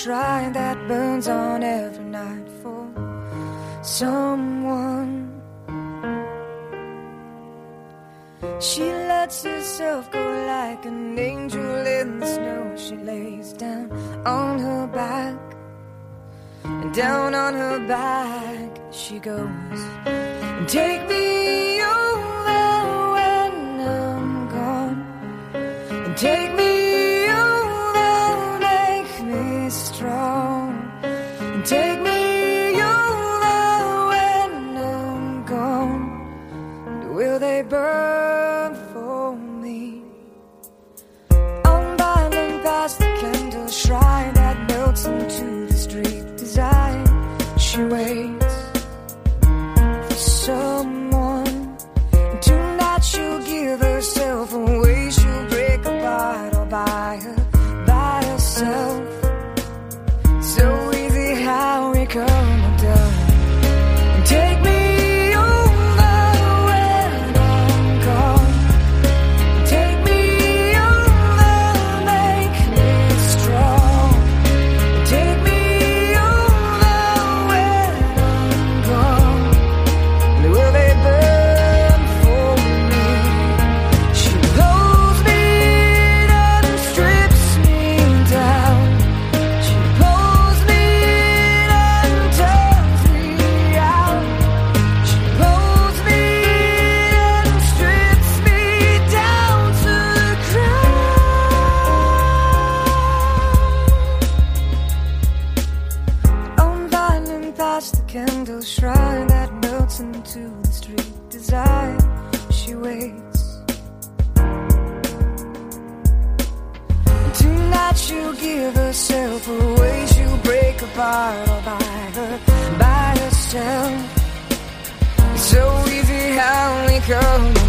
shrine that burns on every night for someone. She lets herself go like an angel in the snow. She lays down on her back, and down on her back she goes. And take me over when I'm gone, and take me over, make me strong, and take me over when I'm gone. And will they burn for me? Unbinding past the candle shrine that melts into the street design. She waits for someone, and tonight she'll give herself away. She'll break apart all by herself. So easy how we come undone. And take me candle shrine that melts into the street design. She waits. And tonight she'll give herself away. She'll break apart all by herself. It's so easy how we come